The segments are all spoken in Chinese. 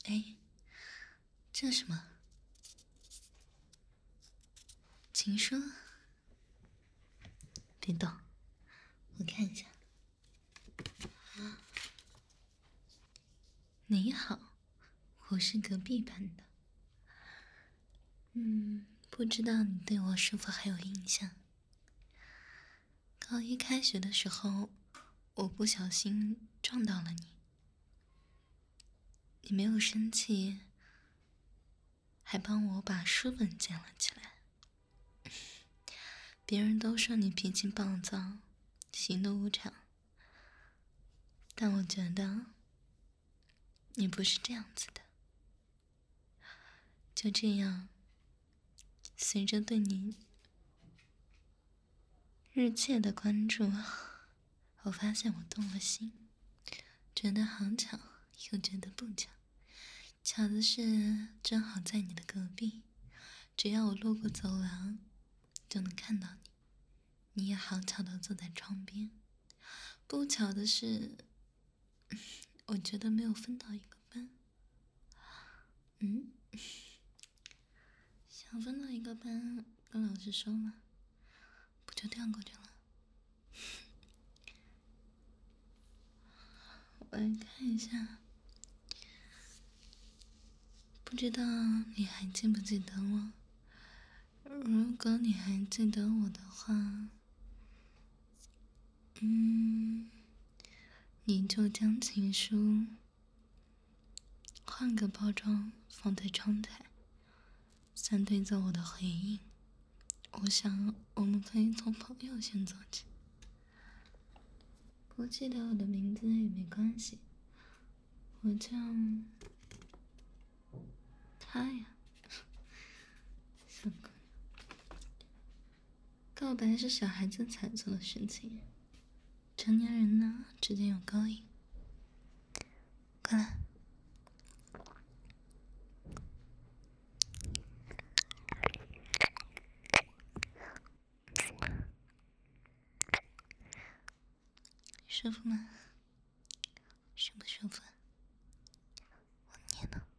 哎，这什么？情书？别动，我看一下。你好，我是隔壁班的。不知道你对我是否还有印象？高一开学的时候，我不小心撞到了你，你没有生气，还帮我把书本捡了起来。别人都说你脾气暴躁，喜怒无常，但我觉得你不是这样子的。就这样，随着对你日渐的关注，我发现我动了心，觉得好巧，又觉得不巧。巧的是，正好在你的隔壁，只要我路过走廊，就能看到你。你也好巧的坐在窗边。不巧的是，我觉得没有分到一个班。想分到一个班，跟老师说嘛，不就调过去了？我来看一下，不知道你还记不记得我？如果你还记得我的话，你就将情书换个包装放在窗台，3对着我的回应。我想我们可以从朋友先做起，不记得我的名字也没关系，我叫他呀。小哥，告白是小孩子才做的事情，成年人呢之间有勾引。过来，舒服吗？舒不舒服？我捏呢。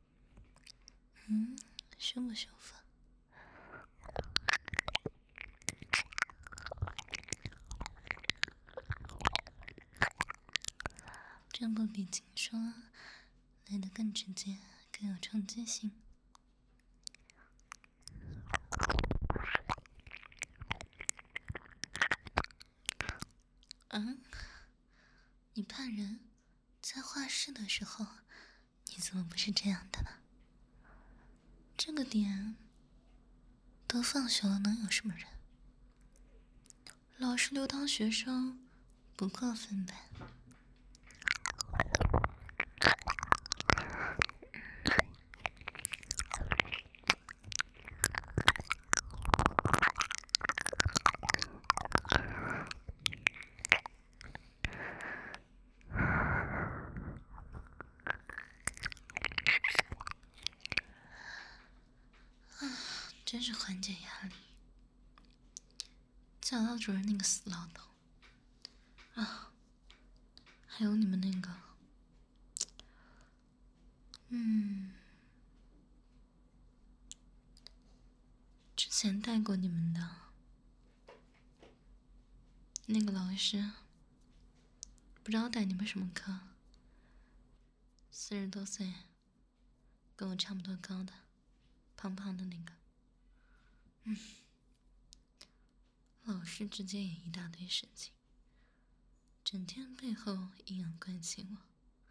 舒不舒服？这不比情书来得更直接，更有冲击性。你怕人？在画室的时候，你怎么不是这样的呢？这个点，都放学了，能有什么人？老师留堂学生，不过分吧？真是缓解压力。教导主任那个死老头啊，还有你们那个，之前带过你们的那个老师，不知道带你们什么课，40多岁，跟我差不多高的，胖胖的那个。老师之间也一大堆事情，整天背后阴阳怪气我。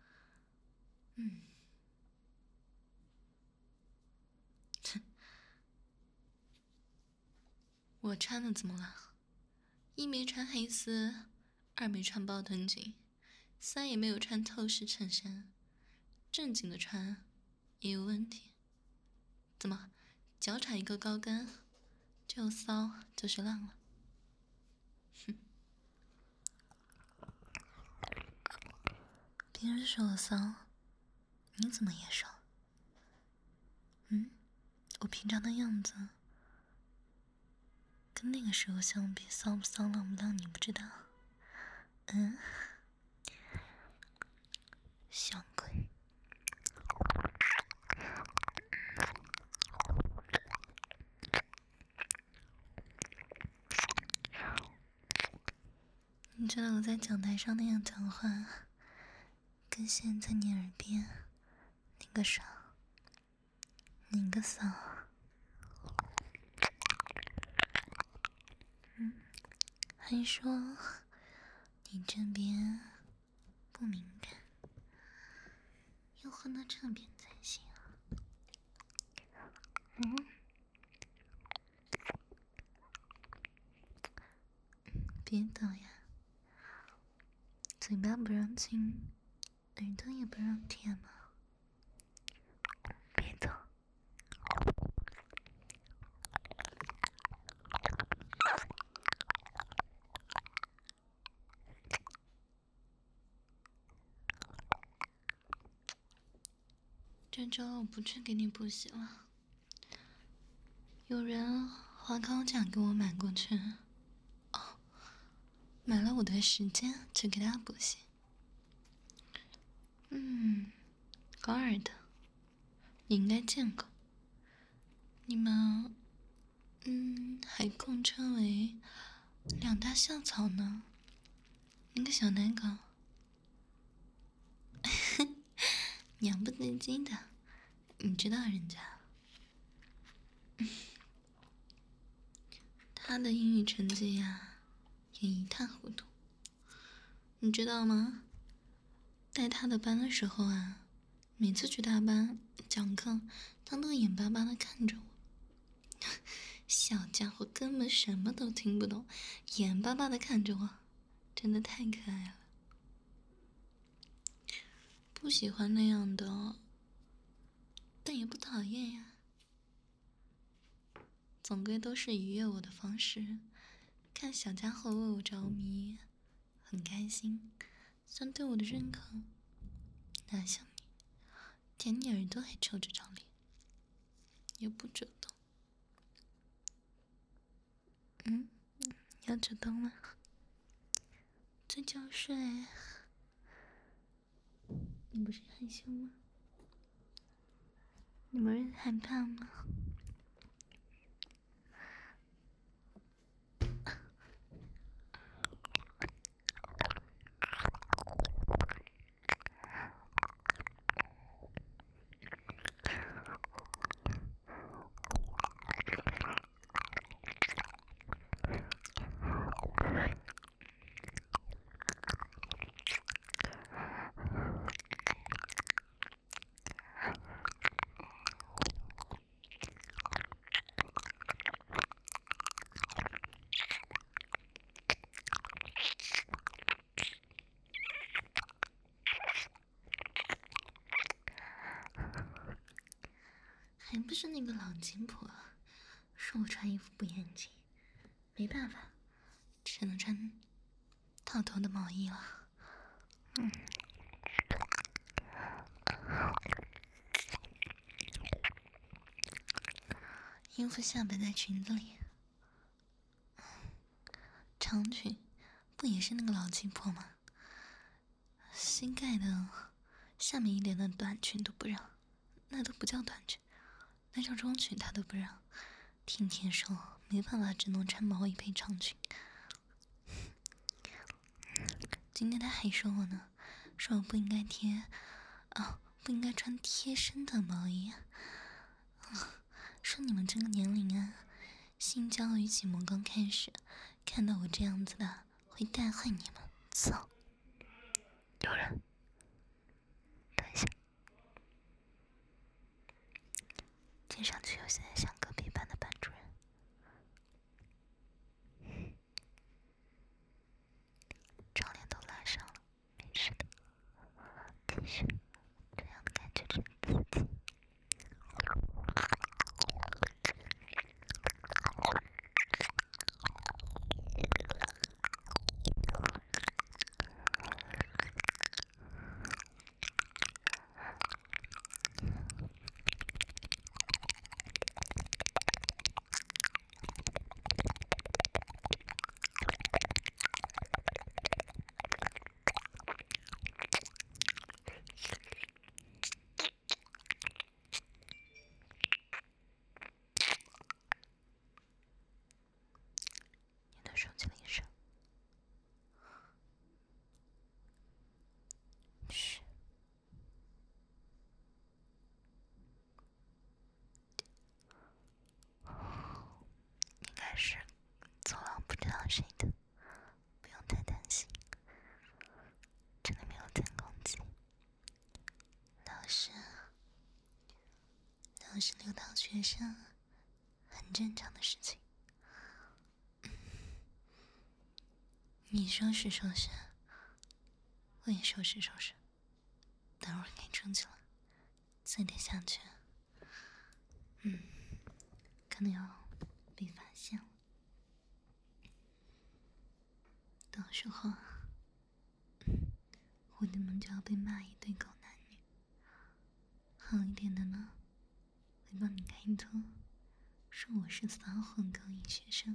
我穿的怎么了？1没穿黑丝，2没穿包臀裙，3也没有穿透视衬衫，正经的穿也有问题。怎么，脚踩一个高跟，就骚就是浪了？别人说我骚，你怎么也说？我平常的样子，跟那个时候相比，骚不骚浪不浪你不知道？小鬼。 觉得我在讲台上那样讲话，跟现在你耳边那个爽，那个骚，还说你这边不敏感，要换到这边才行啊。别抖呀，嘴巴不让亲，耳朵也不让舔吗？别抖。这周我不去给你补习了，有人花高价给我买过去，买了我的时间去给他补习。高二的，你应该见过。你们，还共称为两大校草呢。那个小奶狗，娘不得鸡的，你知道人家。他的英语成绩呀，也一塌糊涂。你知道吗？带他的班的时候啊，每次去他班讲课，他都眼巴巴的看着我。小家伙根本什么都听不懂，眼巴巴的看着我，真的太可爱了。不喜欢那样的，但也不讨厌呀。总归都是愉悦我的方式。看小家伙为我着迷，很开心，算对我的认可。哪像你，舔你耳朵还臭着张脸，也不主动。要主动吗？在觉睡，你不是害羞吗？你不是害怕吗？还不是那个老金婆，说我穿衣服不严谨，没办法，只能穿套头的毛衣了。衣服下摆在裙子里，长裙不也是那个老金婆吗？膝盖的下面一点的短裙都不让，那都不叫短裙，那叫中裙，她都不让。天天说没办法，只能穿毛衣配长裙。今天他还说我呢，说我不应该不应该穿贴身的毛衣。说你们这个年龄啊，性教育启蒙刚开始，看到我这样子的会带坏你们。操！有人，等一下，听上去有些像隔壁班的班主任。窗帘都拉上了，没事的，继续，这样的感觉真刺激。 谁的，不用太担心，这里没有弹弓机。老师留堂学生，很正常的事情。你收拾收拾，我也收拾收拾，等会儿该出去了，再得下去。可能要被发现了，到时候我的们就要被骂一堆狗男女。好一点的呢，会帮你开脱，说我是撒谎勾引学生。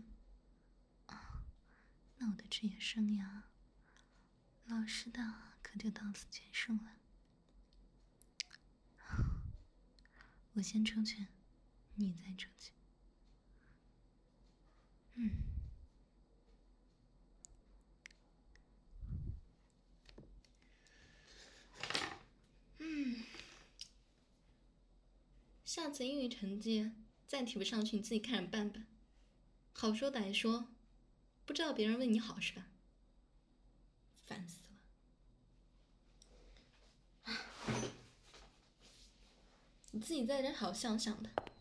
那我的职业生涯，老师的可就到此结束了。我先出去，你再出去。下次英语成绩再提不上去，你自己看着办吧。好说歹说，不知道别人为你好是吧？烦死了！你自己在这好想想的。